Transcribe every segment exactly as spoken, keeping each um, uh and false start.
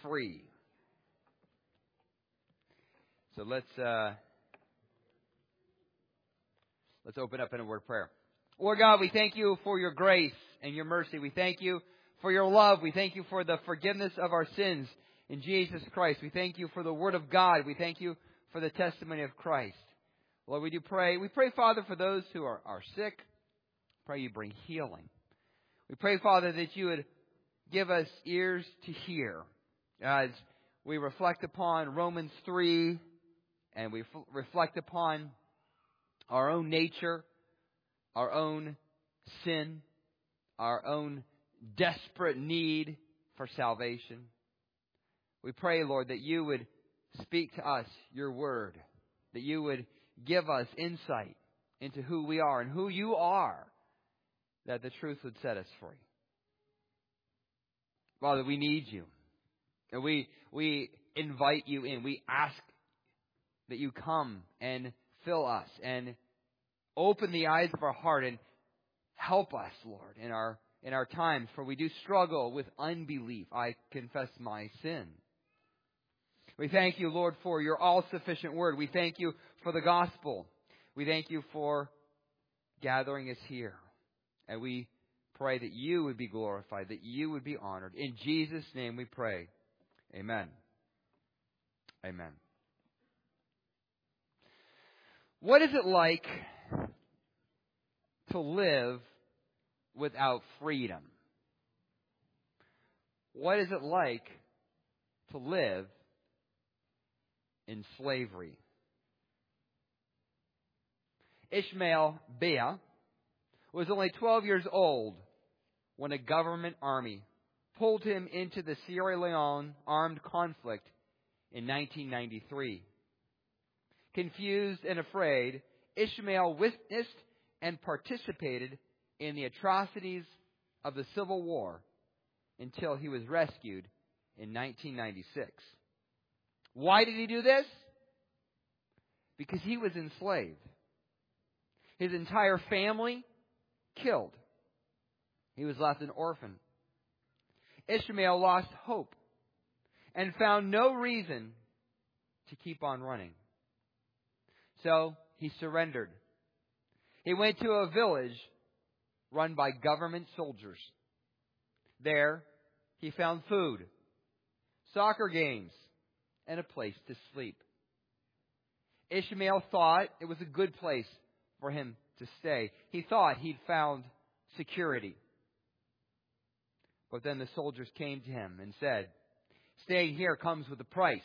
free. So let's uh, let's open up in a word of prayer. Lord God, we thank you for your grace and your mercy. We thank you for your love. We thank you for the forgiveness of our sins in Jesus Christ. We thank you for the Word of God. We thank you for the testimony of Christ. Lord, we do pray. We pray, Father, for those who are, are sick. Pray you bring healing. We pray, Father, that you would give us ears to hear as we reflect upon Romans three and we f- reflect upon our own nature, our own sin, our own desperate need for salvation. We pray, Lord, that you would speak to us your word, that you would give us insight into who we are and who you are, that the truth would set us free. Father, we need you. And we we invite you in. We ask that you come and fill us and open the eyes of our heart and help us, Lord, in our in our times, for we do struggle with unbelief. I confess my sin. We thank you, Lord, for your all-sufficient word. We thank you for the gospel. We thank you for gathering us here. And we pray that you would be glorified, that you would be honored. In Jesus' name we pray. Amen. Amen. What is it like to live without freedom? What is it like to live in slavery? Ishmael Bia was only twelve years old when a government army pulled him into the Sierra Leone armed conflict in nineteen ninety-three. Confused and afraid, Ishmael witnessed and participated in the atrocities of the Civil War until he was rescued in nineteen ninety-six. Why did he do this? Because he was enslaved. His entire family killed. He was left an orphan. Ishmael lost hope and found no reason to keep on running. So he surrendered. He went to a village run by government soldiers. There, he found food, soccer games, and a place to sleep. Ishmael thought it was a good place for him to stay. He thought he'd found security. But then the soldiers came to him and said, "Staying here comes with a price."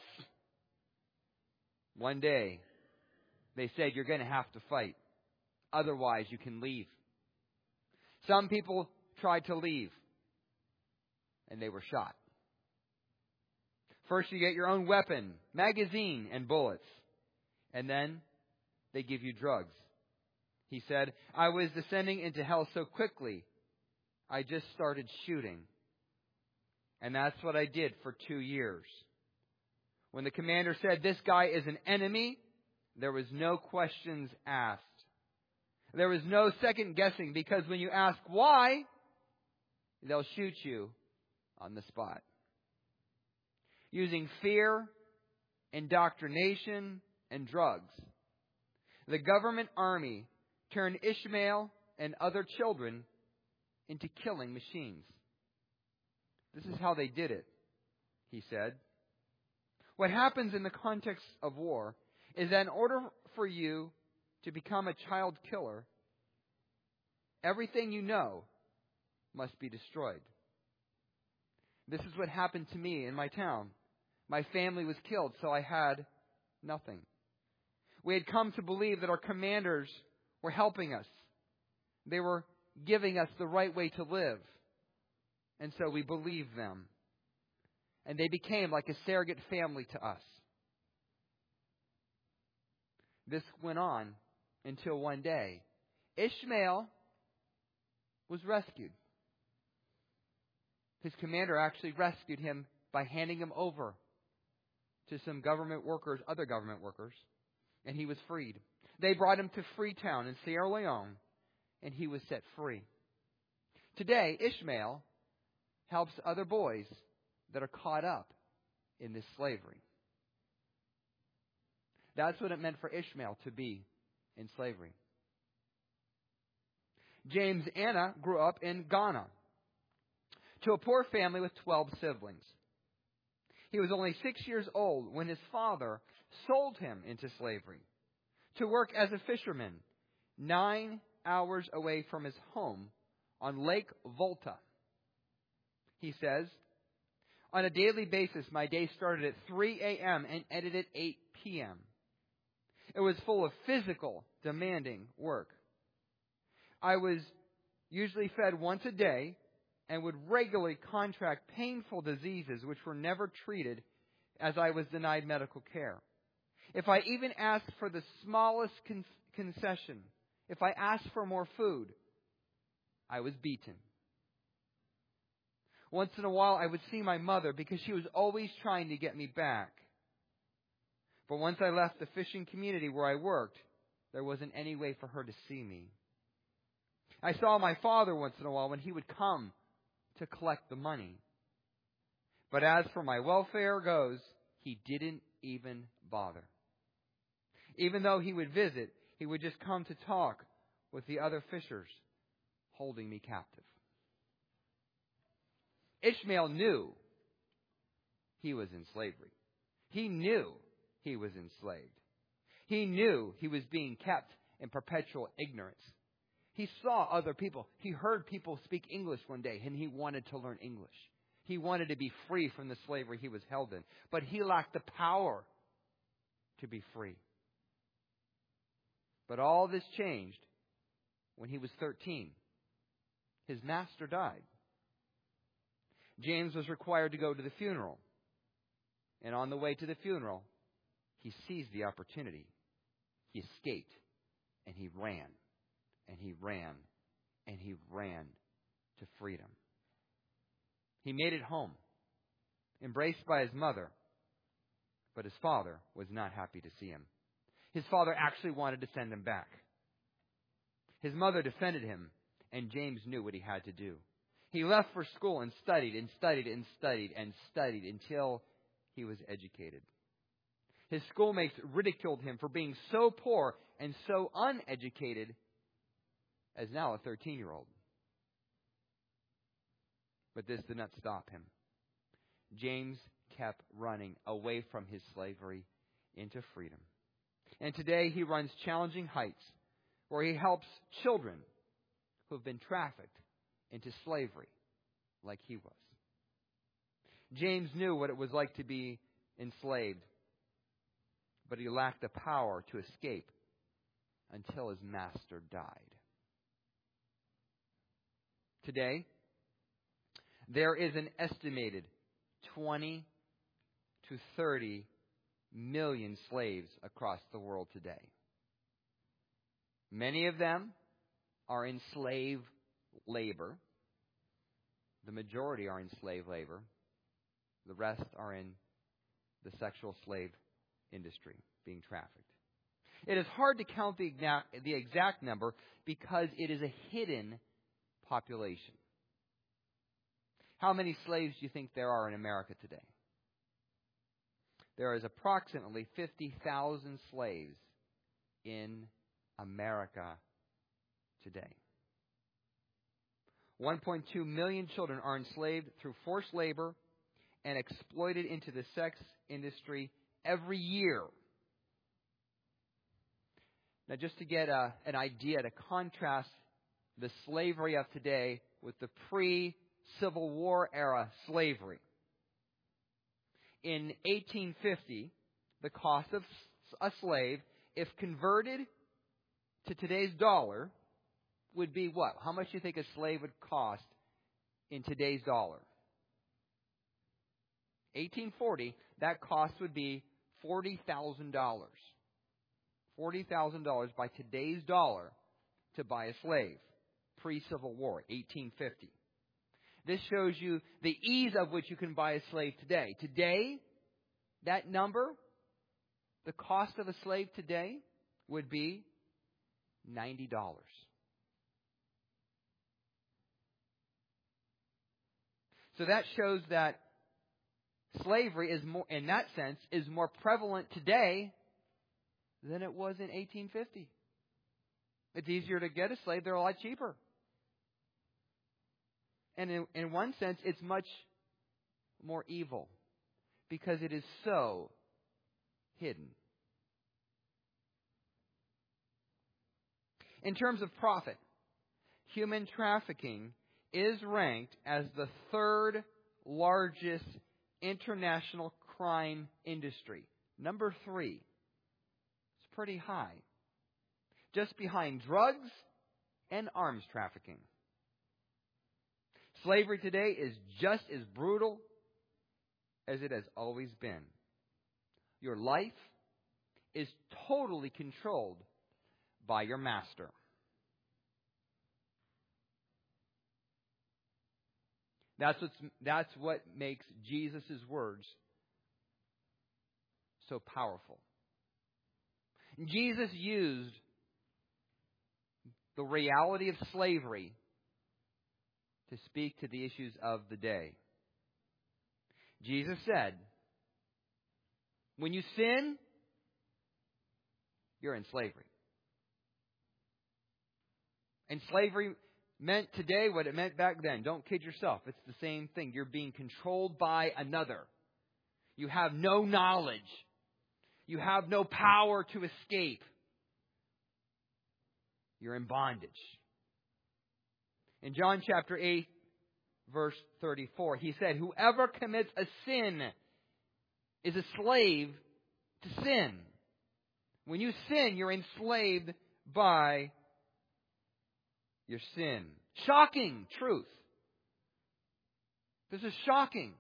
One day, they said, "You're going to have to fight. Otherwise, you can leave." Some people tried to leave, and they were shot. First, you get your own weapon, magazine, and bullets. And then they give you drugs. He said, "I was descending into hell so quickly, I just started shooting. And that's what I did for two years. When the commander said, 'This guy is an enemy,' there was no questions asked. There was no second guessing, because when you ask why, they'll shoot you on the spot." Using fear, indoctrination, and drugs, the government army turned Ishmael and other children into killing machines. This is how they did it, he said. What happens in the context of war is that in order for you to become a child killer, everything you know must be destroyed. This is what happened to me in my town. My family was killed, so I had nothing. We had come to believe that our commanders were helping us. They were giving us the right way to live. And so we believed them. And they became like a surrogate family to us. This went on until one day, Ishmael was rescued. His commander actually rescued him by handing him over to some government workers, other government workers, and he was freed. They brought him to Freetown in Sierra Leone, and he was set free. Today, Ishmael helps other boys that are caught up in this slavery. That's what it meant for Ishmael to be in slavery. James Anna grew up in Ghana to a poor family with twelve siblings. He was only six years old when his father sold him into slavery to work as a fisherman nine hours away from his home on Lake Volta. He says, on a daily basis, my day started at three a.m. and ended at eight p.m. It was full of physical, demanding work. I was usually fed once a day and would regularly contract painful diseases which were never treated as I was denied medical care. If I even asked for the smallest con- concession, if I asked for more food, I was beaten. Once in a while, I would see my mother because she was always trying to get me back. But once I left the fishing community where I worked, there wasn't any way for her to see me. I saw my father once in a while when he would come to collect the money. But as for my welfare goes, he didn't even bother. Even though he would visit, he would just come to talk with the other fishers, holding me captive. Ishmael knew he was in slavery. He knew he was enslaved. He knew he was being kept in perpetual ignorance. He saw other people. He heard people speak English one day, and he wanted to learn English. He wanted to be free from the slavery he was held in. But he lacked the power to be free. But all this changed when he was thirteen. His master died. James was required to go to the funeral. And on the way to the funeral, he seized the opportunity. He escaped, and he ran, and he ran, and he ran to freedom. He made it home, embraced by his mother, but his father was not happy to see him. His father actually wanted to send him back. His mother defended him, and James knew what he had to do. He left for school and studied and studied and studied and studied until he was educated. His schoolmates ridiculed him for being so poor and so uneducated as now a thirteen-year-old. But this did not stop him. James kept running away from his slavery into freedom. And today he runs Challenging Heights, where he helps children who have been trafficked into slavery like he was. James knew what it was like to be enslaved, but he lacked the power to escape until his master died. Today, there is an estimated twenty to thirty million slaves across the world today. Many of them are in slave labor. The majority are in slave labor. The rest are in the sexual slave industry, being trafficked. It is hard to count the exact, the exact number because it is a hidden population. How many slaves do you think there are in America today? There is approximately fifty thousand slaves in America today. one point two million children are enslaved through forced labor and exploited into the sex industry every year. Now, just to get a, an idea, to contrast the slavery of today with the pre-Civil War era slavery. In eighteen fifty, the cost of a slave, if converted to today's dollar, would be what? How much do you think a slave would cost in today's dollar? eighteen forty, that cost would be forty thousand dollars. forty thousand dollars by today's dollar to buy a slave. Pre-Civil War, eighteen fifty. This shows you the ease of which you can buy a slave today. Today, that number, the cost of a slave today, would be ninety dollars. So that shows that Slavery is more, in that sense, is more prevalent today than it was in eighteen fifty. It's easier to get a slave. They're a lot cheaper. And in, in one sense, it's much more evil because it is so hidden. In terms of profit, human trafficking is ranked as the third largest international crime industry. Number three. It's pretty high. Just behind drugs and arms trafficking. Slavery today is just as brutal as it has always been. Your life is totally controlled by your master. That's what's, that's what makes Jesus' words so powerful. Jesus used the reality of slavery to speak to the issues of the day. Jesus said, when you sin, you're in slavery. And slavery meant today what it meant back then. Don't kid yourself. It's the same thing. You're being controlled by another. You have no knowledge. You have no power to escape. You're in bondage. In John chapter eight, verse thirty-four, he said, whoever commits a sin is a slave to sin. When you sin, you're enslaved by your sin. Shocking truth. This is shocking.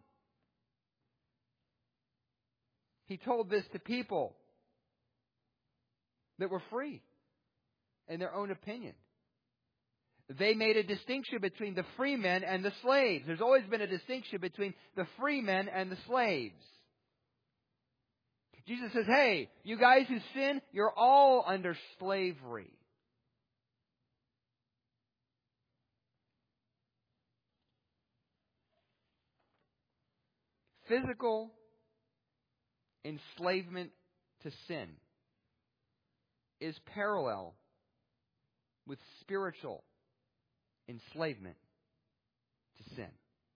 He told this to people that were free in their own opinion. They made a distinction between the free men and the slaves. There's always been a distinction between the free men and the slaves. Jesus says, hey, you guys who sin, you're all under slavery. Physical enslavement to sin is parallel with spiritual enslavement to sin.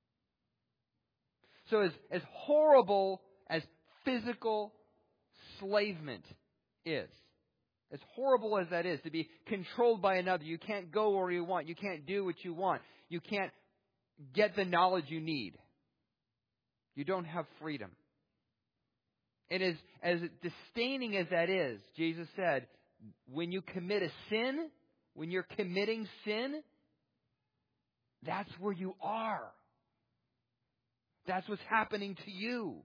So as, as horrible as physical enslavement is, as horrible as that is, to be controlled by another, you can't go where you want, you can't do what you want, you can't get the knowledge you need. You don't have freedom. And as, as disdaining as that is, Jesus said, when you commit a sin, when you're committing sin, that's where you are. That's what's happening to you.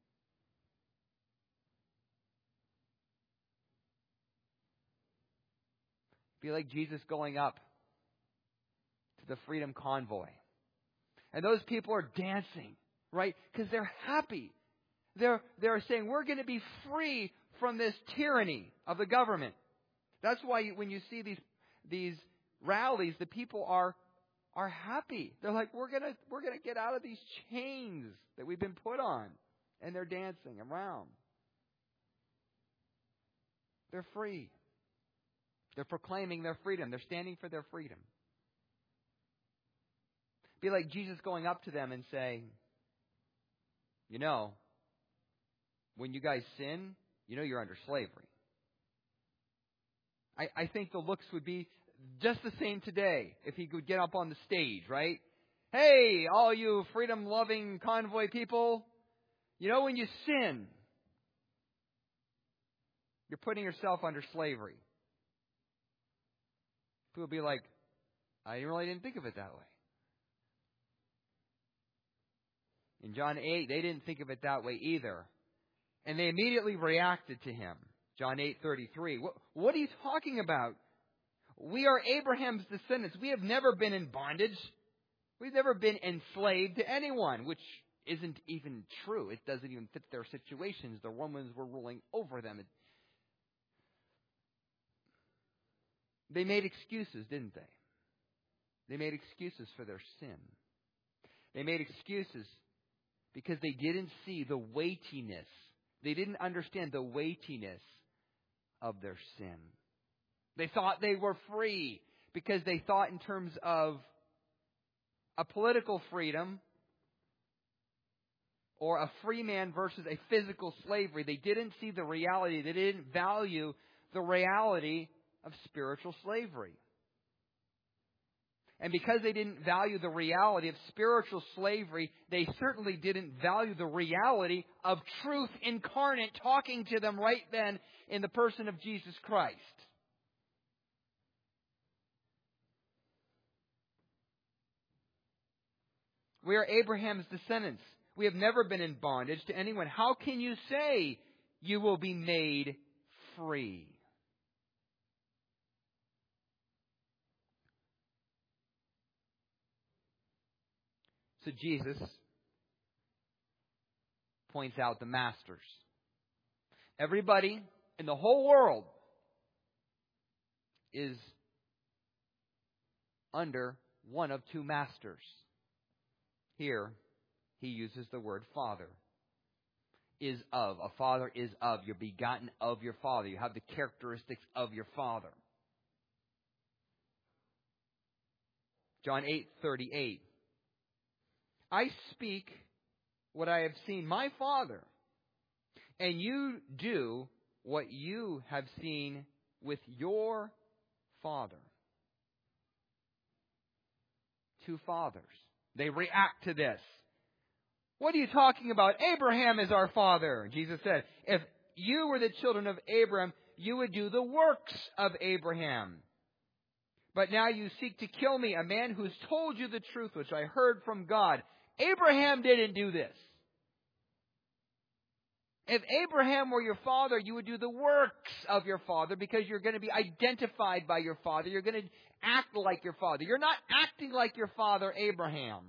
Be like Jesus going up to the Freedom Convoy. And those people are dancing, right? Because they're happy. They're, they're saying, we're going to be free from this tyranny of the government. That's why you, when you see these these rallies, the people are are happy. They're like, we're gonna we're gonna get out of these chains that we've been put on, and they're dancing around. They're free. They're proclaiming their freedom. They're standing for their freedom. Be like Jesus going up to them and saying, you know, when you guys sin, you know you're under slavery. I, I think the looks would be just the same today if he could get up on the stage, right? Hey, all you freedom-loving convoy people, you know when you sin, you're putting yourself under slavery. People would be like, I really didn't think of it that way. In John eight, they didn't think of it that way either. And they immediately reacted to him. John eight thirty-three. What, what are you talking about? We are Abraham's descendants. We have never been in bondage. We've never been enslaved to anyone, which isn't even true. It doesn't even fit their situations. The Romans were ruling over them. It, they made excuses, didn't they? They made excuses for their sin. They made excuses because they didn't see the weightiness. They didn't understand the weightiness of their sin. They thought they were free because they thought in terms of a political freedom or a free man versus a physical slavery. They didn't see the reality. They didn't value the reality of spiritual slavery. And because they didn't value the reality of spiritual slavery, they certainly didn't value the reality of truth incarnate talking to them right then in the person of Jesus Christ. We are Abraham's descendants. We have never been in bondage to anyone. How can you say you will be made free? So Jesus points out the masters. Everybody in the whole world is under one of two masters. Here, he uses the word father. Is of. A father is of. You're begotten of your father. You have the characteristics of your father. John eight thirty-eight. I speak what I have seen my Father, and you do what you have seen with your father. Two fathers. They react to this. What are you talking about? Abraham is our father. Jesus said, if you were the children of Abraham, you would do the works of Abraham. But now you seek to kill me, a man who's told you the truth, which I heard from God. Abraham didn't do this. If Abraham were your father, you would do the works of your father because you're going to be identified by your father. You're going to act like your father. You're not acting like your father, Abraham.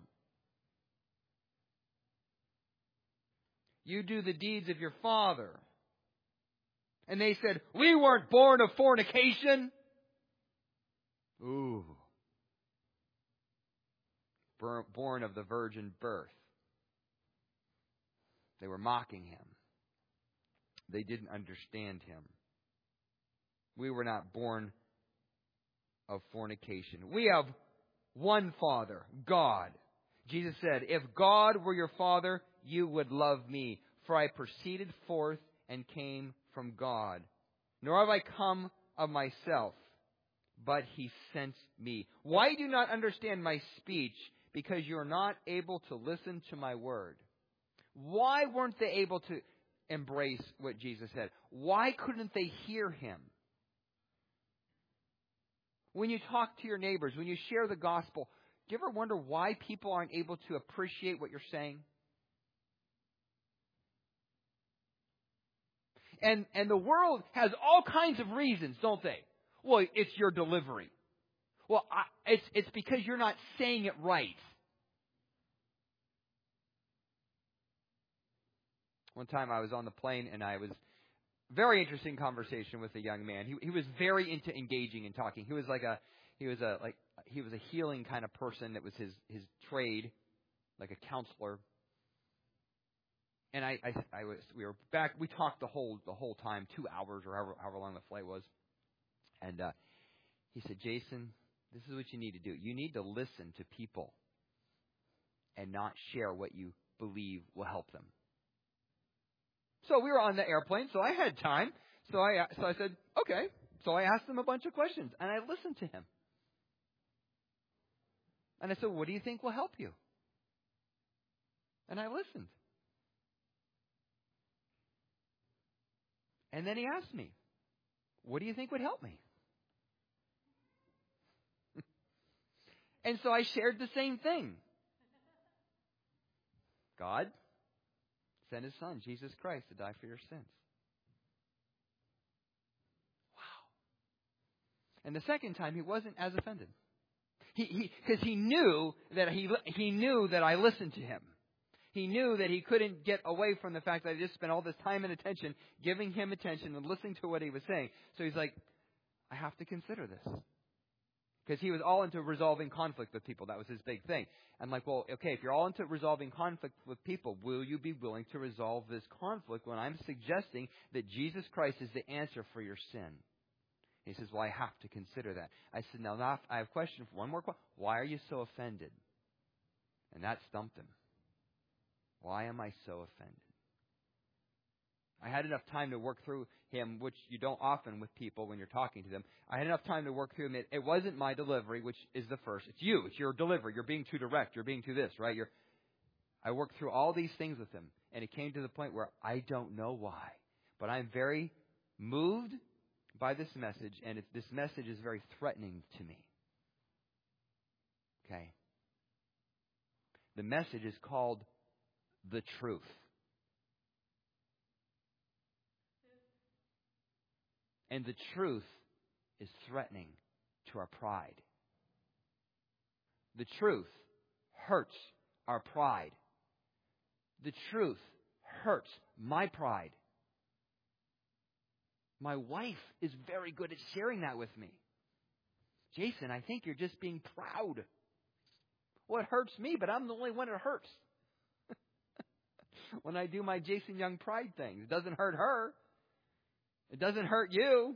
You do the deeds of your father. And they said, we weren't born of fornication. Ooh. Born of the virgin birth. They were mocking him. They didn't understand him. We were not born of fornication. We have one Father, God. Jesus said, if God were your Father, you would love me, for I proceeded forth and came from God. Nor have I come of myself, but he sent me. Why do you not understand my speech? Because you are not able to listen to my word. Why weren't they able to embrace what Jesus said? Why couldn't they hear him? When you talk to your neighbors, when you share the gospel, do you ever wonder why people aren't able to appreciate what you're saying? And and the world has all kinds of reasons, don't they? Well, it's your delivery. Well, I, it's it's because you're not saying it right. One time I was on the plane and I was very interesting conversation with a young man. He he was very into engaging and talking. He was like a he was a like he was a healing kind of person. That was his his trade, like a counselor. And I, I, I was, we were back. We talked the whole, the whole time, two hours or however, however long the flight was. And uh, he said, Jason, this is what you need to do. You need to listen to people and not share what you believe will help them. So we were on the airplane, so I had time. So I, so I said, okay. So I asked him a bunch of questions, and I listened to him. And I said, what do you think will help you? And I listened. And then he asked me, what do you think would help me? And so I shared the same thing. God sent his son, Jesus Christ, to die for your sins. Wow. And the second time, he wasn't as offended. He, he, because he knew that he, he knew that I listened to him. He knew that he couldn't get away from the fact that I just spent all this time and attention giving him attention and listening to what he was saying. So he's like, I have to consider this. Because he was all into resolving conflict with people. That was his big thing. I'm like, well, okay, if you're all into resolving conflict with people, will you be willing to resolve this conflict when I'm suggesting that Jesus Christ is the answer for your sin? He says, well, I have to consider that. I said, now, now I have a question for one more question. Why are you so offended? And that stumped him. Why am I so offended? I had enough time to work through him, which you don't often with people when you're talking to them. I had enough time to work through him. It, it wasn't my delivery, which is the first. It's you. It's your delivery. You're being too direct. You're being too this, right? You're, I worked through all these things with him, and it came to the point where I don't know why. But I'm very moved by this message, and it, this message is very threatening to me. Okay? The message is called the truth. And the truth is threatening to our pride. The truth hurts our pride. The truth hurts my pride. My wife is very good at sharing that with me. Jason, I think you're just being proud. Well, it hurts me, but I'm the only one it hurts. When I do my Jason Young pride thing, it doesn't hurt her. It doesn't hurt you.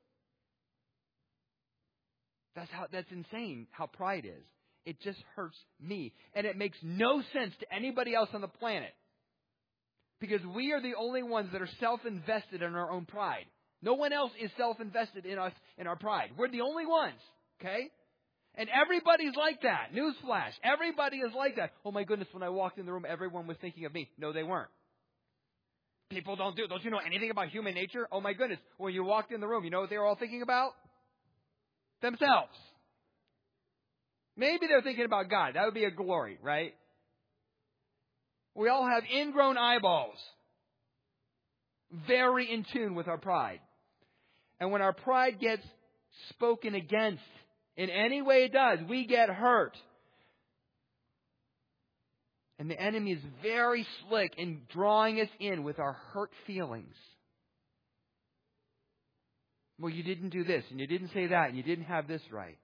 That's how that's insane how pride is. It just hurts me. And it makes no sense to anybody else on the planet. Because we are the only ones that are self-invested in our own pride. No one else is self-invested in us, in our pride. We're the only ones. Okay? And everybody's like that. Newsflash. Everybody is like that. Oh my goodness, when I walked in the room, everyone was thinking of me. No, they weren't. People don't do. Don't you know anything about human nature? Oh my goodness. When you walked in the room, you know what they were all thinking about? Themselves. Maybe they're thinking about God. That would be a glory, right? We all have ingrown eyeballs. Very in tune with our pride. And when our pride gets spoken against, in any way it does, we get hurt. And the enemy is very slick in drawing us in with our hurt feelings. Well, you didn't do this, and you didn't say that, and you didn't have this right.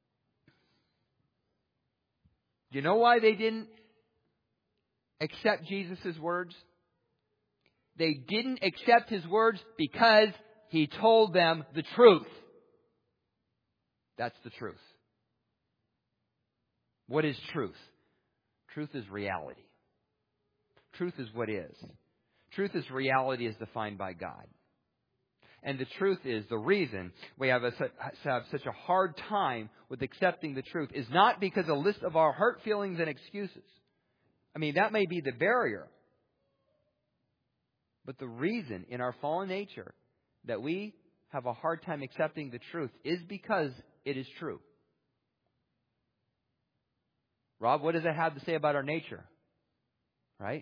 Do you know why they didn't accept Jesus' words? They didn't accept His words because He told them the truth. That's the truth. What is truth? Truth is reality. Truth is what is. Truth is reality as defined by God. And the truth is, the reason we have, a, have such a hard time with accepting the truth is not because a list of our hurt feelings and excuses. I mean, that may be the barrier. But the reason in our fallen nature that we have a hard time accepting the truth is because it is true. Rob, what does that have to say about our nature? Right?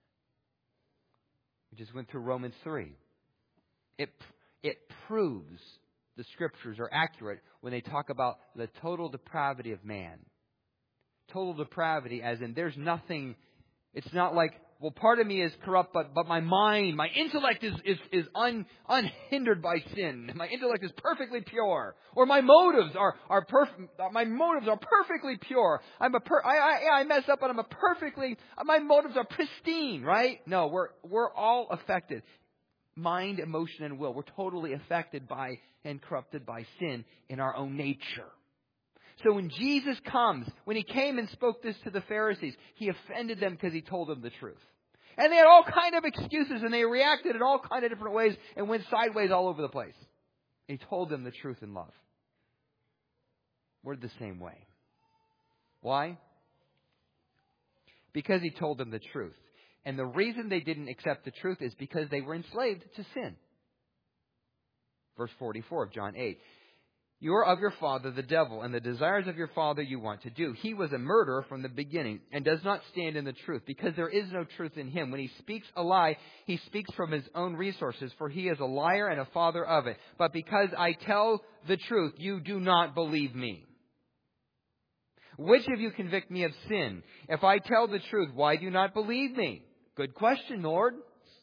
We just went through Romans three. It it proves the Scriptures are accurate when they talk about the total depravity of man. Total depravity as in there's nothing, it's not like, well, part of me is corrupt, but but my mind, my intellect is is, is un, unhindered by sin. My intellect is perfectly pure, or my motives are are perfect. My motives are perfectly pure. I'm a per, I, I I mess up, but I'm a perfectly. My motives are pristine, right? No, we're we're all affected. Mind, emotion, and will. We're totally affected by and corrupted by sin in our own nature. So when Jesus comes, when He came and spoke this to the Pharisees, He offended them because He told them the truth. And they had all kind of excuses, and they reacted in all kind of different ways and went sideways all over the place. He told them the truth in love. We're the same way. Why? Because He told them the truth. And the reason they didn't accept the truth is because they were enslaved to sin. Verse forty-four of John eight. You are of your father, the devil, and the desires of your father you want to do. He was a murderer from the beginning and does not stand in the truth, because there is no truth in him. When he speaks a lie, he speaks from his own resources, for he is a liar and a father of it. But because I tell the truth, you do not believe me. Which of you convict me of sin? If I tell the truth, why do you not believe me? Good question, Lord.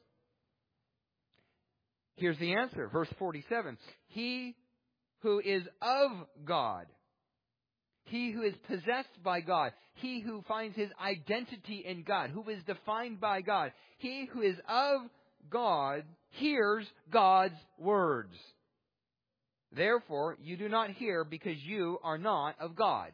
Here's the answer. Verse forty-seven. He who is of God He who is possessed by God, he who finds his identity in God, who is defined by God, he who is of God hears God's words. Therefore, you do not hear because you are not of God.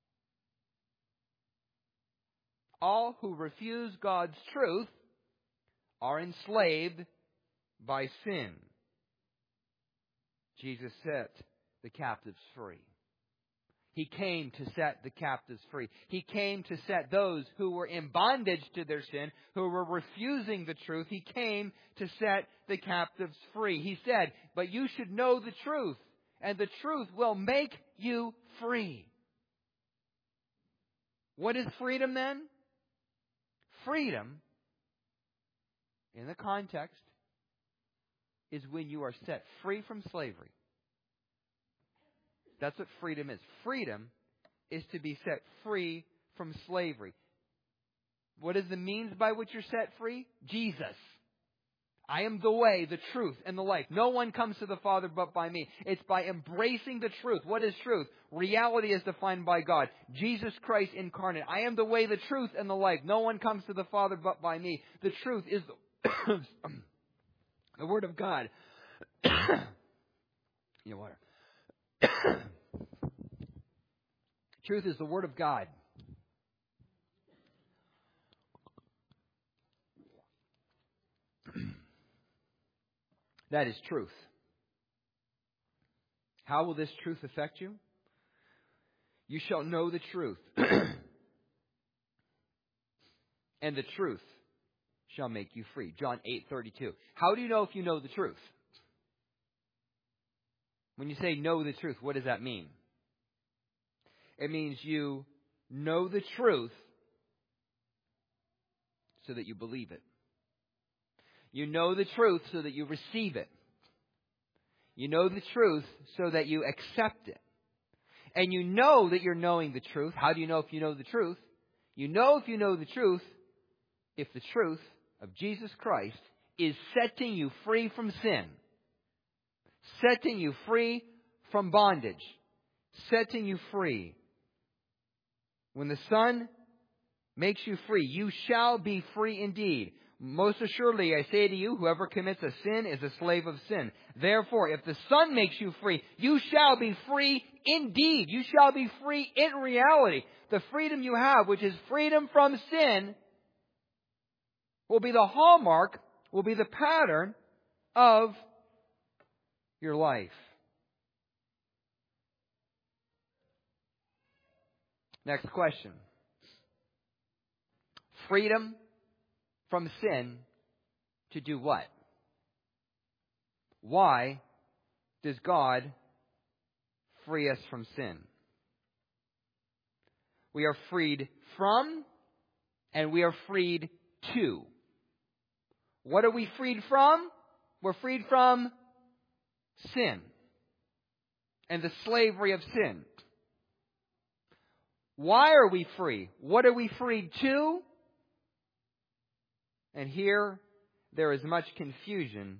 All who refuse God's truth are enslaved by sin. Jesus set the captives free. He came to set the captives free. He came to set those who were in bondage to their sin, who were refusing the truth. He came to set the captives free. He said, but you should know the truth, and the truth will make you free. What is freedom then? Freedom, in the context, is when you are set free from slavery. That's what freedom is. Freedom is to be set free from slavery. What is the means by which you're set free? Jesus. I am the way, the truth, and the life. No one comes to the Father but by me. It's by embracing the truth. What is truth? Reality is defined by God. Jesus Christ incarnate. I am the way, the truth, and the life. No one comes to the Father but by me. The truth is the, the Word of God. You know, water. Truth is the Word of God. That is truth. How will this truth affect you? You shall know the truth, and the truth shall make you free. John eight thirty-two. How do you know if you know the truth? When you say know the truth, what does that mean? It means you know the truth so that you believe it. You know the truth so that you receive it. You know the truth so that you accept it. And you know that you're knowing the truth. How do you know if you know the truth? You know if you know the truth if the truth of Jesus Christ is setting you free from sin. Setting you free from bondage. Setting you free. When the Son makes you free, you shall be free indeed. Most assuredly, I say to you, whoever commits a sin is a slave of sin. Therefore, if the Son makes you free, you shall be free indeed. You shall be free in reality. The freedom you have, which is freedom from sin, will be the hallmark, will be the pattern of your life. Next question. Freedom from sin to do what? Why does God free us from sin? We are freed from and we are freed to. What are we freed from? We're freed from sin and the slavery of sin. Why are we free? What are we freed to? And here there is much confusion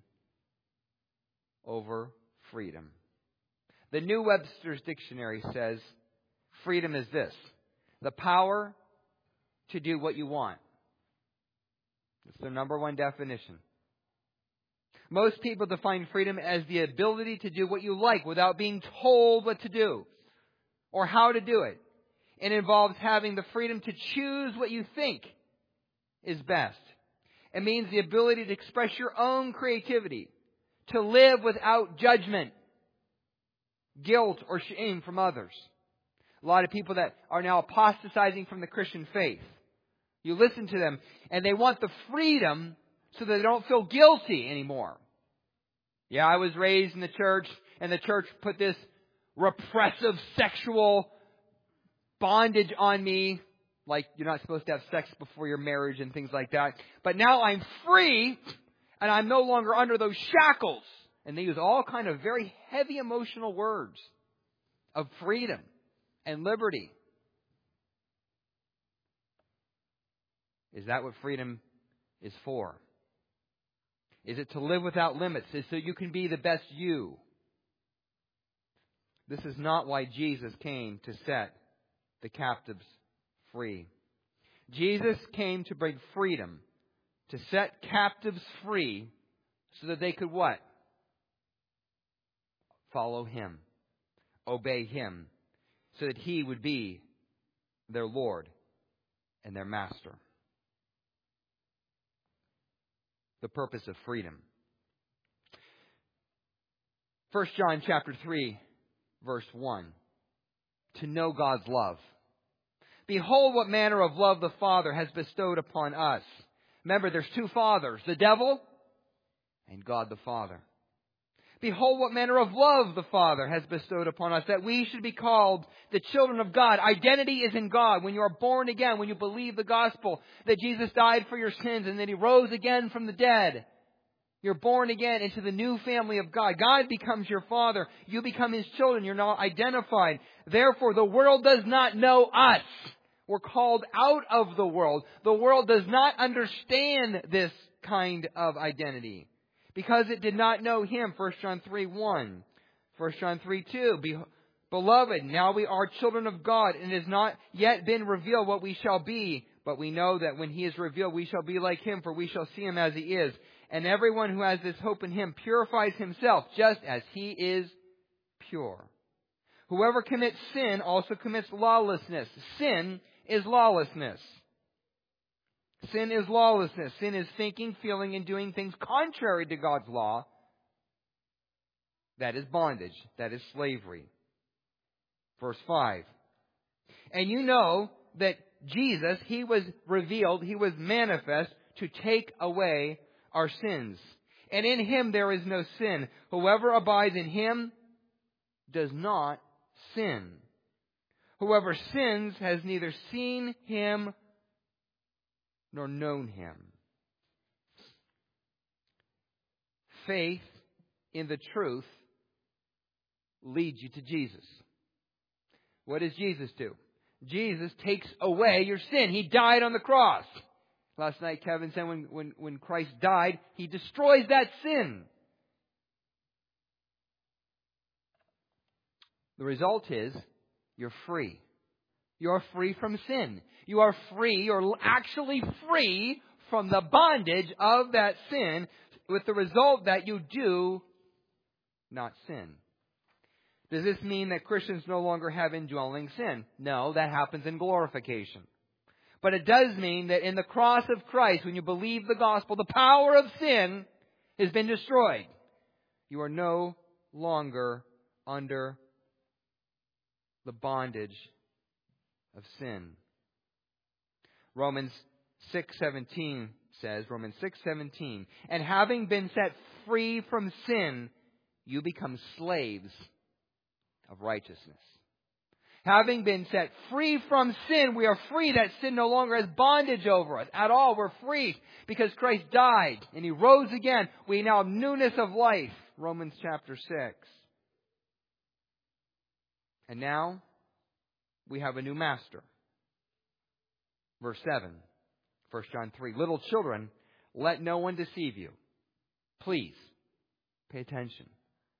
over freedom. The New Webster's Dictionary says freedom is this: the power to do what you want. It's their number one definition. Most people define freedom as the ability to do what you like without being told what to do or how to do it. It involves having the freedom to choose what you think is best. It means the ability to express your own creativity, to live without judgment, guilt, or shame from others. A lot of people that are now apostatizing from the Christian faith. You listen to them, and they want the freedom so that they don't feel guilty anymore. Yeah, I was raised in the church, and the church put this repressive sexual bondage on me. Like you're not supposed to have sex before your marriage and things like that. But now I'm free, and I'm no longer under those shackles. And they use all kind of very heavy emotional words of freedom and liberty. Is that what freedom is for? Is it to live without limits? Is so you can be the best you? This is not why Jesus came to set the captives free. Jesus came to bring freedom, to set captives free so that they could what? Follow Him, obey Him, so that He would be their Lord and their Master. The purpose of freedom. First John chapter three, verse one. To know God's love. Behold what manner of love the Father has bestowed upon us. Remember, there's two fathers, the devil and God the Father. Behold what manner of love the Father has bestowed upon us, that we should be called the children of God. Identity is in God. When you are born again, when you believe the gospel, that Jesus died for your sins and that He rose again from the dead, you're born again into the new family of God. God becomes your Father. You become His children. You're now identified. Therefore, the world does not know us. We're called out of the world. The world does not understand this kind of identity, because it did not know Him. First John three one. First John three two. Beloved, now we are children of God, and it has not yet been revealed what we shall be. But we know that when He is revealed, we shall be like Him, for we shall see Him as He is. And everyone who has this hope in Him purifies himself, just as He is pure. Whoever commits sin also commits lawlessness. Sin is lawlessness. Sin is lawlessness. Sin is thinking, feeling, and doing things contrary to God's law. That is bondage. That is slavery. Verse five. And you know that Jesus, He was revealed, He was manifest to take away our sins. And in Him there is no sin. Whoever abides in Him does not sin. Whoever sins has neither seen Him nor known Him. Faith in the truth leads you to Jesus. What does Jesus do? Jesus takes away your sin. He died on the cross. Last night Kevin said when, when, when Christ died, He destroys that sin. The result is you're free. You're free from sin. You are free, you're actually free from the bondage of that sin, with the result that you do not sin. Does this mean that Christians no longer have indwelling sin? No, that happens in glorification. But it does mean that in the cross of Christ, when you believe the gospel, the power of sin has been destroyed. You are no longer under the bondage of sin. Romans six seventeen says, Romans six seventeen, and having been set free from sin, you become slaves of righteousness. Having been set free from sin, we are free. That sin no longer has bondage over us at all. We're free because Christ died and He rose again. We now have newness of life. Romans chapter six. And now we have a new master. Verse seven. First John three. Little children, let no one deceive you. Please, pay attention.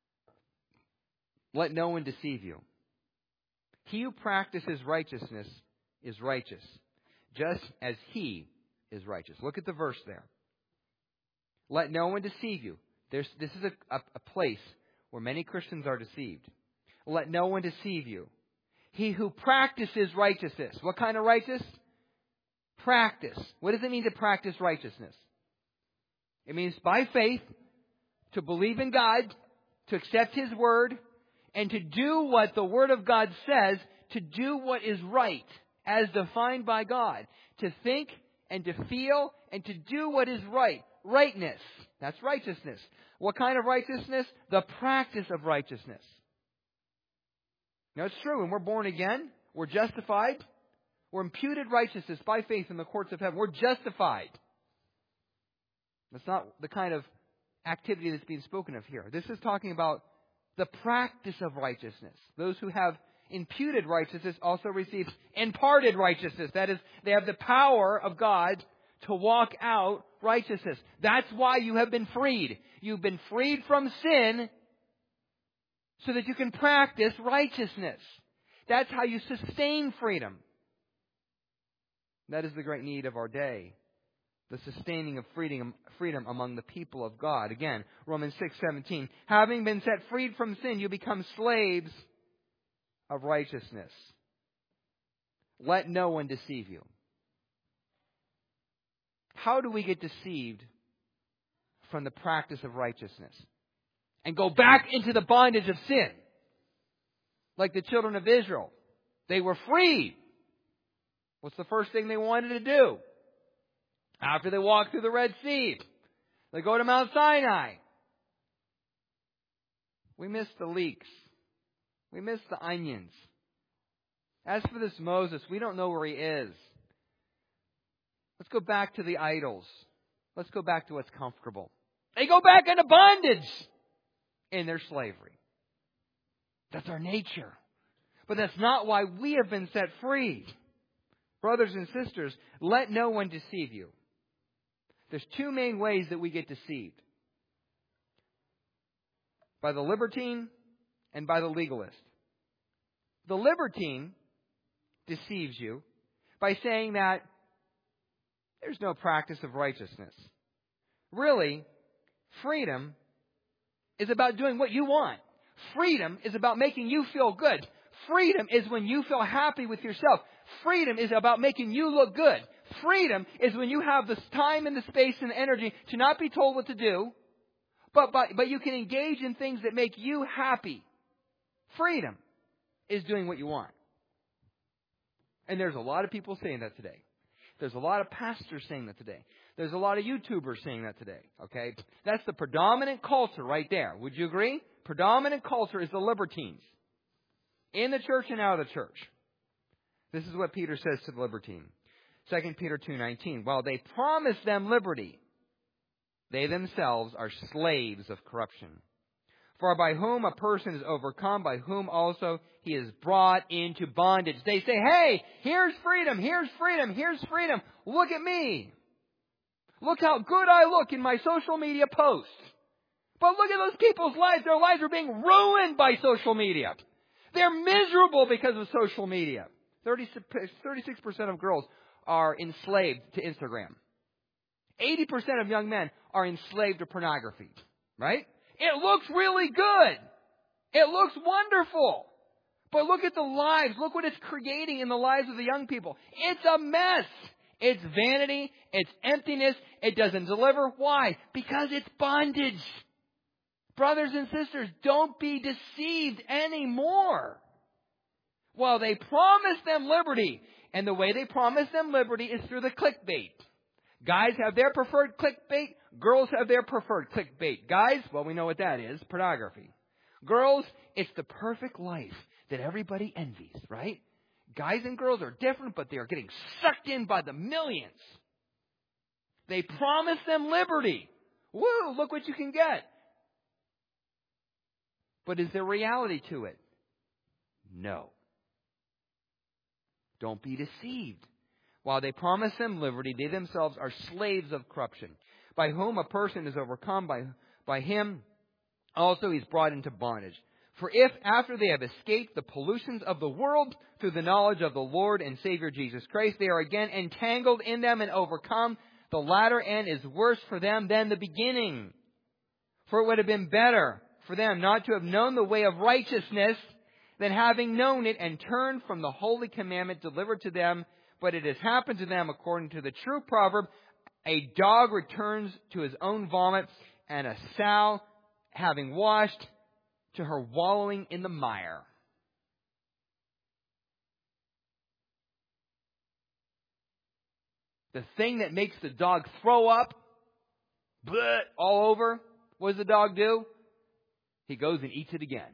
Let no one deceive you. He who practices righteousness is righteous, just as He is righteous. Look at the verse there. Let no one deceive you. There's, this is a, a, a place where many Christians are deceived. Let no one deceive you. He who practices righteousness. What kind of righteous? Practice. What does it mean to practice righteousness? It means by faith to believe in God, to accept His word, and to do what the Word of God says, to do what is right, as defined by God. To think and to feel and to do what is right. Rightness. That's righteousness. What kind of righteousness? The practice of righteousness. Now it's true, when we're born again, we're justified. We're imputed righteousness by faith in the courts of heaven. We're justified. That's not the kind of activity that's being spoken of here. This is talking about the practice of righteousness. Those who have imputed righteousness also receive imparted righteousness. That is, they have the power of God to walk out righteousness. That's why you have been freed. You've been freed from sin so that you can practice righteousness. That's how you sustain freedom. That is the great need of our day. The sustaining of freedom, freedom among the people of God. Again, Romans six seventeen. Having been set freed from sin, you become slaves of righteousness. Let no one deceive you. How do we get deceived from the practice of righteousness and go back into the bondage of sin? Like the children of Israel. They were freed. What's the first thing they wanted to do? After they walked through the Red Sea, they go to Mount Sinai. We miss the leeks. We miss the onions. As for this Moses, we don't know where he is. Let's go back to the idols. Let's go back to what's comfortable. They go back into bondage in their slavery. That's our nature. But that's not why we have been set free. Brothers and sisters, let no one deceive you. There's two main ways that we get deceived. By the libertine and by the legalist. The libertine deceives you by saying that there's no practice of righteousness. Really, freedom is about doing what you want. Freedom is about making you feel good. Freedom is when you feel happy with yourself. Freedom is about making you look good. Freedom is when you have the time and the space and the energy to not be told what to do, but, but, but you can engage in things that make you happy. Freedom is doing what you want. And there's a lot of people saying that today. There's a lot of pastors saying that today. There's a lot of YouTubers saying that today. Okay? That's the predominant culture right there. Would you agree? Predominant culture is the libertines. In the church and out of the church. This is what Peter says to the libertine. Second Peter two nineteen. While they promise them liberty, they themselves are slaves of corruption. For by whom a person is overcome, by whom also he is brought into bondage. They say, hey, here's freedom, here's freedom, here's freedom. Look at me. Look how good I look in my social media posts. But look at those people's lives. Their lives are being ruined by social media. They're miserable because of social media. thirty-six percent of girls are enslaved to Instagram. eighty percent of young men are enslaved to pornography. Right? It looks really good. It looks wonderful. But look at the lives. Look what it's creating in the lives of the young people. It's a mess. It's vanity. It's emptiness. It doesn't deliver. Why? Because it's bondage. Brothers and sisters, don't be deceived anymore. Well, they promise them liberty. And the way they promise them liberty is through the clickbait. Guys have their preferred clickbait. Girls have their preferred clickbait. Guys, well, we know what that is. Pornography. Girls, it's the perfect life that everybody envies, right? Guys and girls are different, but they are getting sucked in by the millions. They promise them liberty. Woo, look what you can get. But is there reality to it? No. Don't be deceived. While they promise them liberty, they themselves are slaves of corruption, by whom a person is overcome, by, by him also he's brought into bondage. For if, after they have escaped the pollutions of the world through the knowledge of the Lord and Savior Jesus Christ, they are again entangled in them and overcome, the latter end is worse for them than the beginning. For it would have been better for them not to have known the way of righteousness than having known it and turned from the holy commandment delivered to them. But it has happened to them according to the true proverb, a dog returns to his own vomit, and a sow, having washed, to her wallowing in the mire. The thing that makes the dog throw up, bleh, all over, what does the dog do? He goes and eats it again.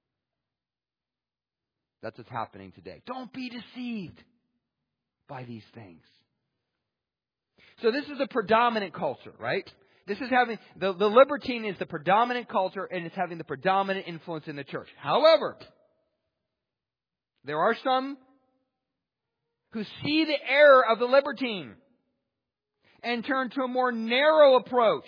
That's what's happening today. Don't be deceived by these things. So this is a predominant culture, right? This is having, the, the libertine is the predominant culture, and it's having the predominant influence in the church. However, there are some who see the error of the libertine and turn to a more narrow approach.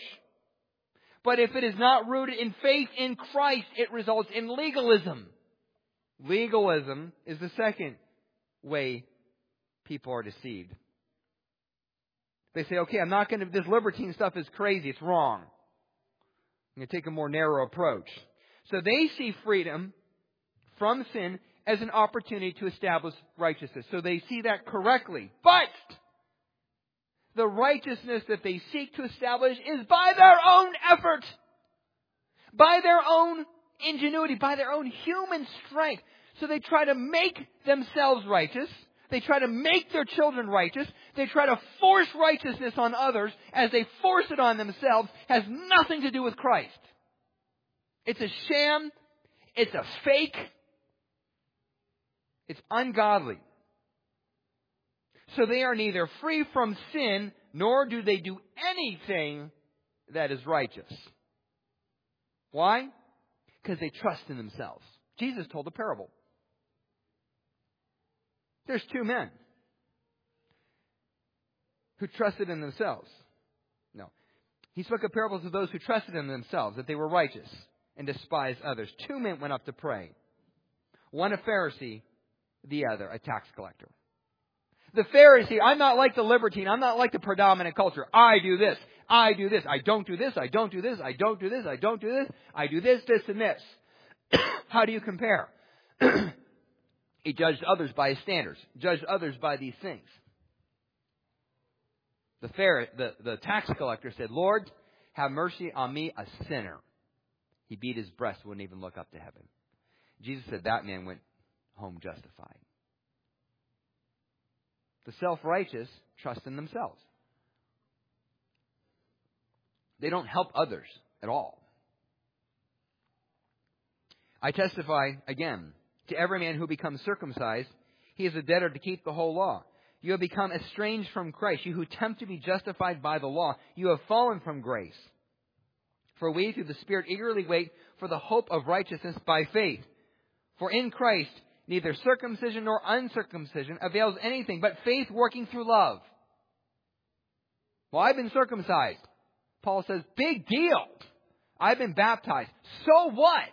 But if it is not rooted in faith in Christ, it results in legalism. Legalism is the second way people are deceived. They say, okay, I'm not going to, this libertine stuff is crazy. It's wrong. I'm going to take a more narrow approach. So they see freedom from sin as an opportunity to establish righteousness. So they see that correctly. But the righteousness that they seek to establish is by their own effort, by their own ingenuity, by their own human strength. So they try to make themselves righteous. They try to make their children righteous. They try to force righteousness on others as they force it on themselves. Has nothing to do with Christ. It's a sham. It's a fake. It's ungodly. So they are neither free from sin, nor do they do anything that is righteous. Why? Because they trust in themselves. Jesus told a parable. There's two men who trusted in themselves. No. He spoke of parables of those who trusted in themselves, that they were righteous and despised others. Two men went up to pray. One a Pharisee, the other a tax collector. The Pharisee, I'm not like the libertine. I'm not like the predominant culture. I do this. I do this. I don't do this. I don't do this. I don't do this. I don't do this. I do this, this, and this. How do you compare? He judged others by his standards. Judged others by these things. The, Pharisee, the, the tax collector said, Lord, have mercy on me, a sinner. He beat his breast, wouldn't even look up to heaven. Jesus said that man went home justified. The self-righteous trust in themselves. They don't help others at all. I testify again, to every man who becomes circumcised, he is a debtor to keep the whole law. You have become estranged from Christ. You who attempt to be justified by the law, you have fallen from grace. For we, through the Spirit, eagerly wait for the hope of righteousness by faith. For in Christ, neither circumcision nor uncircumcision avails anything, but faith working through love. Well, I've been circumcised. Paul says, big deal. I've been baptized. So what?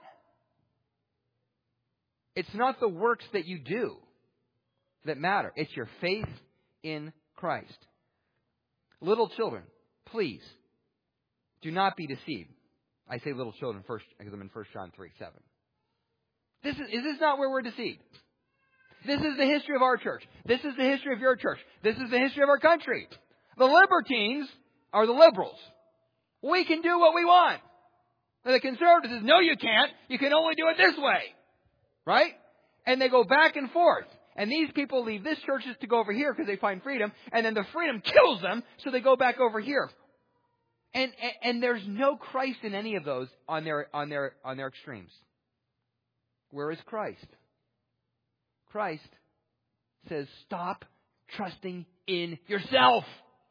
It's not the works that you do that matter. It's your faith in Christ. Little children, please, do not be deceived. I say little children first because I'm in First John three seven. This is, is this not where we're deceived? This is the history of our church. This is the history of your church. This is the history of our country. The libertines are the liberals. We can do what we want. And the conservatives says, no, you can't. You can only do it this way. Right? And they go back and forth. And these people leave this church to go over here because they find freedom. And then the freedom kills them, so they go back over here. And, and, and there's no Christ in any of those on their, on their, on their extremes. Where is Christ? Christ says, stop trusting in yourself.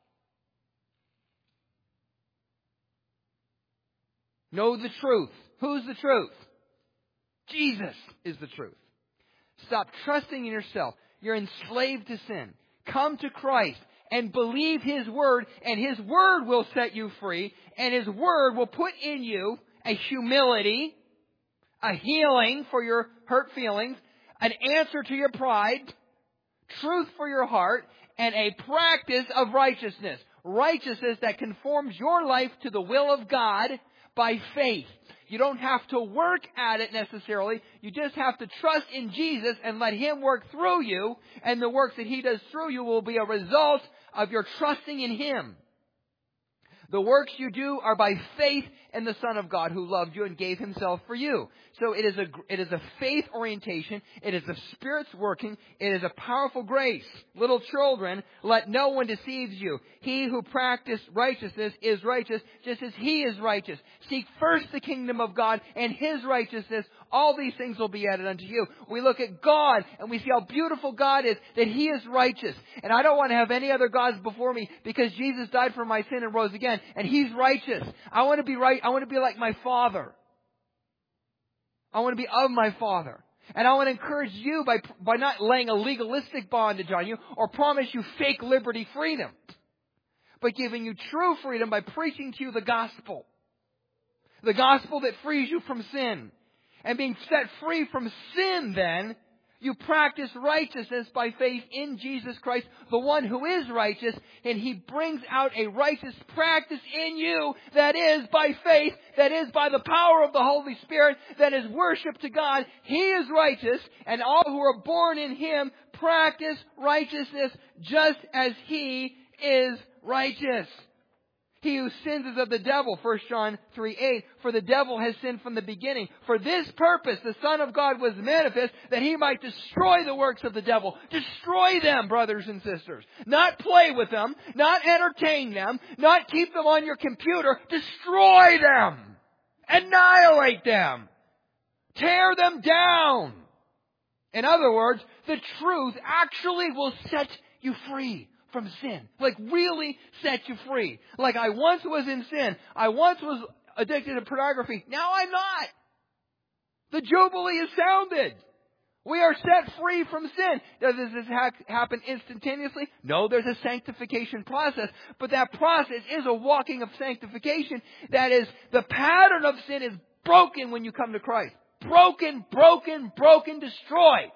Know the truth. Who's the truth? Jesus is the truth. Stop trusting in yourself. You're enslaved to sin. Come to Christ and believe His Word, and His Word will set you free, and His Word will put in you a humility, a healing for your hurt feelings, an answer to your pride, truth for your heart, and a practice of righteousness. Righteousness that conforms your life to the will of God by faith. You don't have to work at it necessarily. You just have to trust in Jesus and let Him work through you. And the works that He does through you will be a result of your trusting in Him. The works you do are by faith in the Son of God who loved you and gave Himself for you. So it is a, it is a faith orientation. It is the Spirit's working. It is a powerful grace. Little children, let no one deceive you. He who practices righteousness is righteous, just as He is righteous. Seek first the kingdom of God and His righteousness. All these things will be added unto you. We look at God and we see how beautiful God is, that He is righteous. And I don't want to have any other gods before me because Jesus died for my sin and rose again. And He's righteous. I want to be right. I want to be like my Father. I want to be of my Father. And I want to encourage you by, by not laying a legalistic bondage on you or promise you fake liberty freedom, but giving you true freedom by preaching to you the gospel. The gospel that frees you from sin. And being set free from sin then, you practice righteousness by faith in Jesus Christ, the one who is righteous, and He brings out a righteous practice in you that is by faith, that is by the power of the Holy Spirit, that is worship to God. He is righteous, and all who are born in Him practice righteousness just as He is righteous. He who sins is of the devil, First John three eight. For the devil has sinned from the beginning. For this purpose the Son of God was manifest, that He might destroy the works of the devil. Destroy them, brothers and sisters. Not play with them, not entertain them, not keep them on your computer. Destroy them. Annihilate them. Tear them down. In other words, the truth actually will set you free from sin. Like really set you free. Like I once was in sin. I once was addicted to pornography. Now I'm not. The Jubilee is sounded. We are set free from sin. Does this ha- happen instantaneously? No, there's a sanctification process. But that process is a walking of sanctification. That is, the pattern of sin is broken when you come to Christ. Broken, broken, broken, destroyed.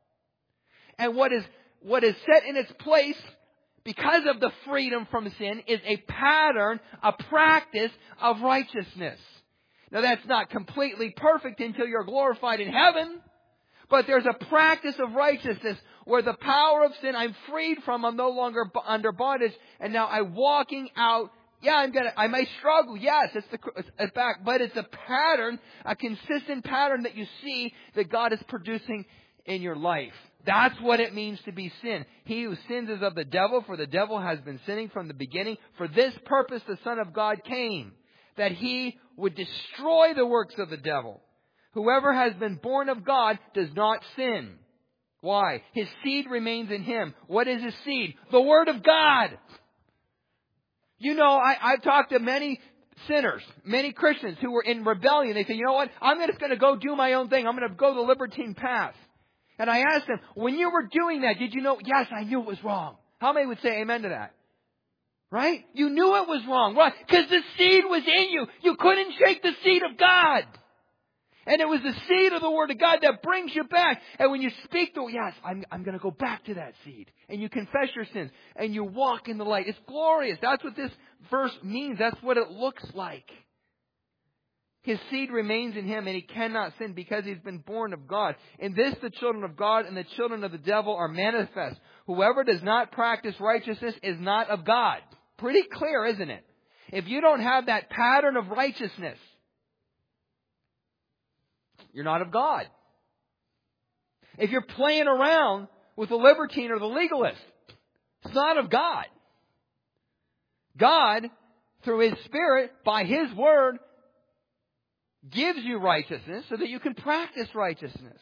And what is, what is set in its place because of the freedom from sin is a pattern, a practice of righteousness. Now that's not completely perfect until you're glorified in heaven. But there's a practice of righteousness where the power of sin I'm freed from, I'm no longer under bondage. And now I'm walking out. Yeah, I'm gonna, I may struggle. Yes, it's the, it's back. But it's a pattern, a consistent pattern that you see that God is producing in your life. That's what it means to be sin. He who sins is of the devil, for the devil has been sinning from the beginning. For this purpose the Son of God came, that He would destroy the works of the devil. Whoever has been born of God does not sin. Why? His seed remains in him. What is his seed? The Word of God. You know, I, I've talked to many sinners, many Christians who were in rebellion. They say, you know what? I'm just going to go do my own thing. I'm going to go the libertine path. And I asked them, when you were doing that, did you know? Yes, I knew it was wrong. How many would say amen to that? Right? You knew it was wrong. Why? Because the seed was in you. You couldn't shake the seed of God. And it was the seed of the Word of God that brings you back. And when you speak the, yes, I'm, I'm going to go back to that seed. And you confess your sins. And you walk in the light. It's glorious. That's what this verse means. That's what it looks like. His seed remains in him and he cannot sin because he's been born of God. In this the children of God and the children of the devil are manifest. Whoever does not practice righteousness is not of God. Pretty clear, isn't it? If you don't have that pattern of righteousness, you're not of God. If you're playing around with the libertine or the legalist, it's not of God. God, through His Spirit, by His Word, gives you righteousness so that you can practice righteousness.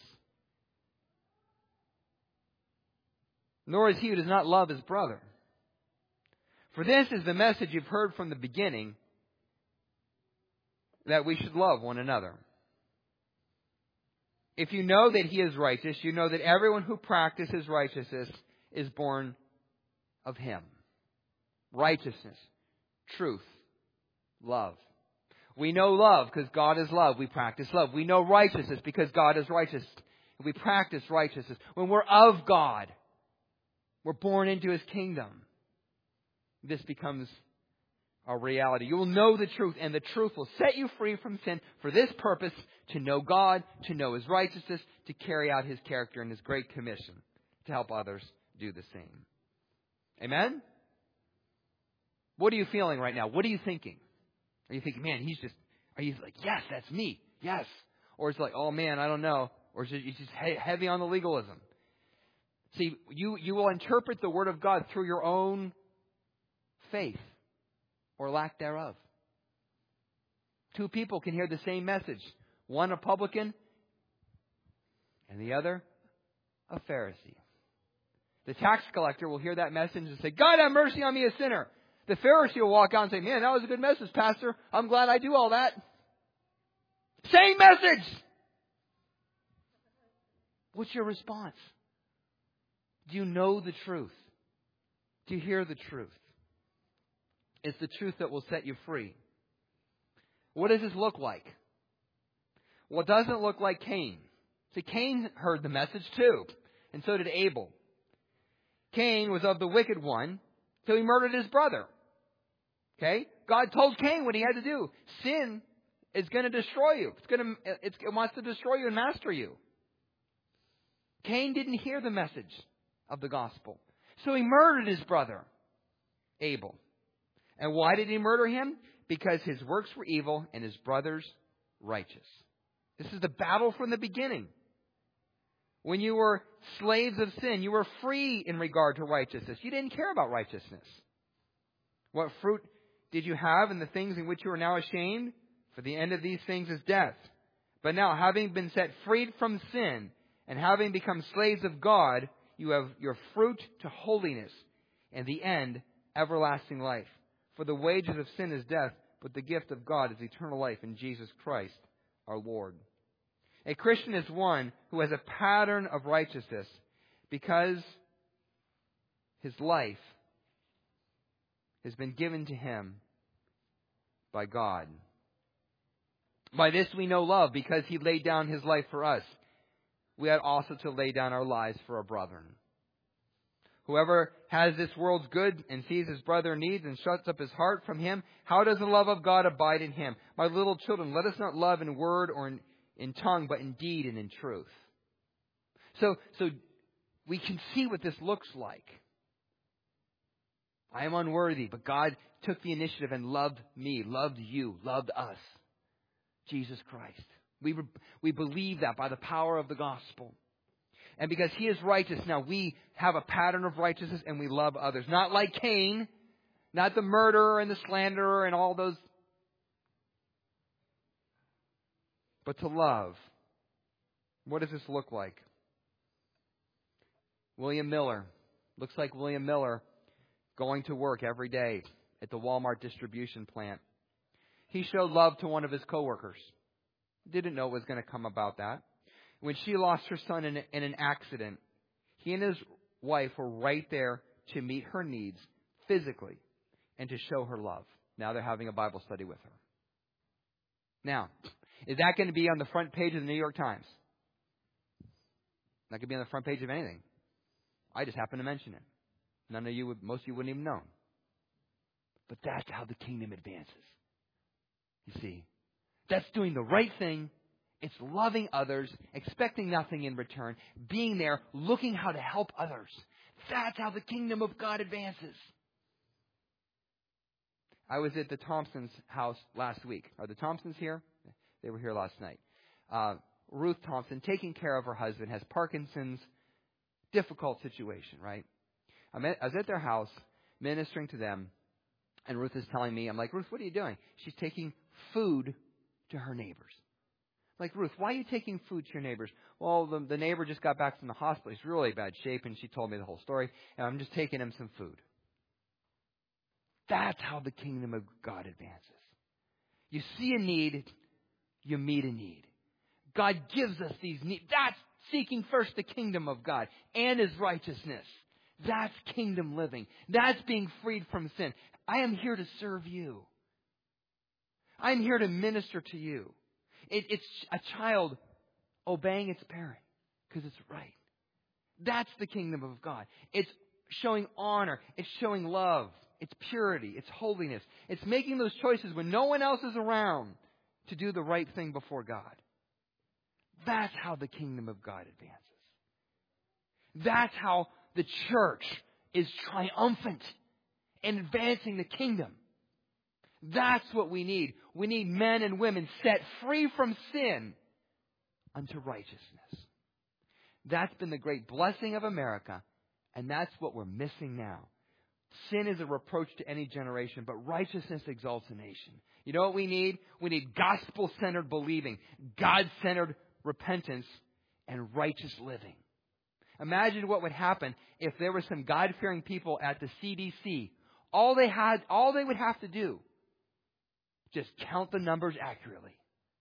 Nor is he who does not love his brother. For this is the message you've heard from the beginning, that we should love one another. If you know that He is righteous, you know that everyone who practices righteousness is born of Him. Righteousness, truth, love. We know love because God is love. We practice love. We know righteousness because God is righteous. We practice righteousness. When we're of God, we're born into His kingdom. This becomes a reality. You will know the truth, and the truth will set you free from sin for this purpose, to know God, to know His righteousness, to carry out His character and His great commission, to help others do the same. Amen? What are you feeling right now? What are you thinking? Are you thinking, man, he's just, are you like, yes, that's me, yes? Or it's like, oh man, I don't know. Or is it just heavy on the legalism? See, you, you will interpret the Word of God through your own faith or lack thereof. Two people can hear the same message. One a publican and the other a Pharisee. The tax collector will hear that message and say, God have mercy on me, a sinner. The Pharisee will walk out and say, man, that was a good message, Pastor. I'm glad I do all that. Same message. What's your response? Do you know the truth? Do you hear the truth? It's the truth that will set you free. What does this look like? Well, it doesn't look like Cain. See, Cain heard the message too, and so did Abel. Cain was of the wicked one, so he murdered his brother. Okay? God told Cain what he had to do. Sin is going to destroy you. It's going to, it's, it wants to destroy you and master you. Cain didn't hear the message of the gospel, so he murdered his brother, Abel. And why did he murder him? Because his works were evil and his brother's righteous. This is the battle from the beginning. When you were slaves of sin, you were free in regard to righteousness. You didn't care about righteousness. What fruit did you have in the things in which you are now ashamed? For the end of these things is death. But now, having been set freed from sin and having become slaves of God, you have your fruit to holiness, and the end, everlasting life. For the wages of sin is death, but the gift of God is eternal life in Jesus Christ our Lord. A Christian is one who has a pattern of righteousness because his life has been given to him by God. By this we know love, because he laid down his life for us. We ought also to lay down our lives for our brethren. Whoever has this world's good and sees his brother in need and shuts up his heart from him, how does the love of God abide in him? My little children, let us not love in word or in, in tongue, but in deed and in truth. So, so we can see what this looks like. I am unworthy, but God took the initiative and loved me, loved you, loved us. Jesus Christ. We, we believe that by the power of the gospel. And because He is righteous, now we have a pattern of righteousness and we love others. Not like Cain, not the murderer and the slanderer and all those. But to love. What does this look like? William Miller. Looks like William Miller going to work every day at the Walmart distribution plant. He showed love to one of his coworkers. Didn't know it was going to come about that. When she lost her son in, a, in an accident, he and his wife were right there to meet her needs physically and to show her love. Now they're having a Bible study with her. Now, is that going to be on the front page of the New York Times? That could be on the front page of anything. I just happen to mention it. None of you would, most of you wouldn't even know. But that's how the kingdom advances. You see, that's doing the right thing. It's loving others, expecting nothing in return, being there, looking how to help others. That's how the kingdom of God advances. I was at the Thompsons' house last week. Are the Thompsons here? They were here last night. Uh, Ruth Thompson, taking care of her husband, has Parkinson's. Difficult situation, right? I was at their house ministering to them, and Ruth is telling me, I'm like, Ruth, what are you doing? She's taking food to her neighbors. Like, Ruth, why are you taking food to your neighbors? Well, the, the neighbor just got back from the hospital. He's really bad shape, and she told me the whole story, and I'm just taking him some food. That's how the kingdom of God advances. You see a need, you meet a need. God gives us these needs. That's seeking first the kingdom of God and His righteousness. That's kingdom living. That's being freed from sin. I am here to serve you. I'm here to minister to you. It, it's a child obeying its parent because it's right. That's the kingdom of God. It's showing honor. It's showing love. It's purity. It's holiness. It's making those choices when no one else is around to do the right thing before God. That's how the kingdom of God advances. That's how the church is triumphant in advancing the kingdom. That's what we need. We need men and women set free from sin unto righteousness. That's been the great blessing of America, and that's what we're missing now. Sin is a reproach to any generation, but righteousness exalts a nation. You know what we need? We need gospel-centered believing, God-centered repentance, and righteous living. Imagine what would happen if there were some God-fearing people at the C D C. All they had, all they would have to do, just count the numbers accurately.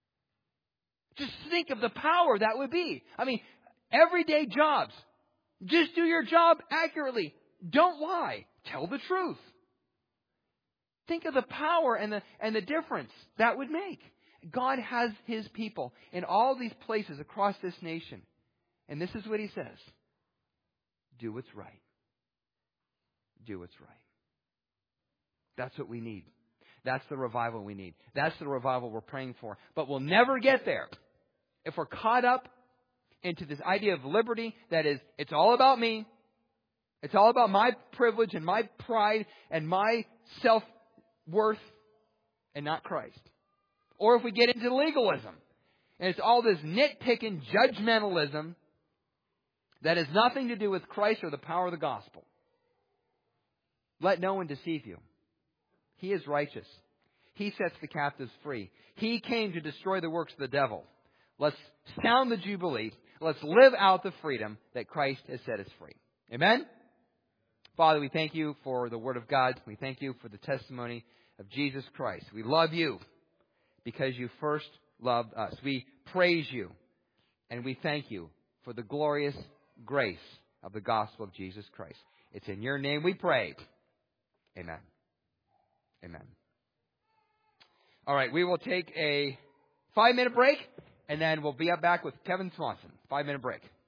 Just think of the power that would be. I mean, everyday jobs. Just do your job accurately. Don't lie. Tell the truth. Think of the power and the and the difference that would make. God has His people in all these places across this nation. And this is what He says. Do what's right. Do what's right. That's what we need. That's the revival we need. That's the revival we're praying for. But we'll never get there if we're caught up into this idea of liberty that is, it's all about me. It's all about my privilege and my pride and my self-worth and not Christ. Or if we get into legalism and it's all this nitpicking judgmentalism that has nothing to do with Christ or the power of the gospel. Let no one deceive you. He is righteous. He sets the captives free. He came to destroy the works of the devil. Let's sound the jubilee. Let's live out the freedom that Christ has set us free. Amen? Father, we thank you for the Word of God. We thank you for the testimony of Jesus Christ. We love you because you first loved us. We praise you and we thank you for the glorious grace of the gospel of Jesus Christ. It's in your name we pray. Amen. Amen. All right, we will take a five-minute break, and then we'll be up back with Kevin Swanson. Five-minute break.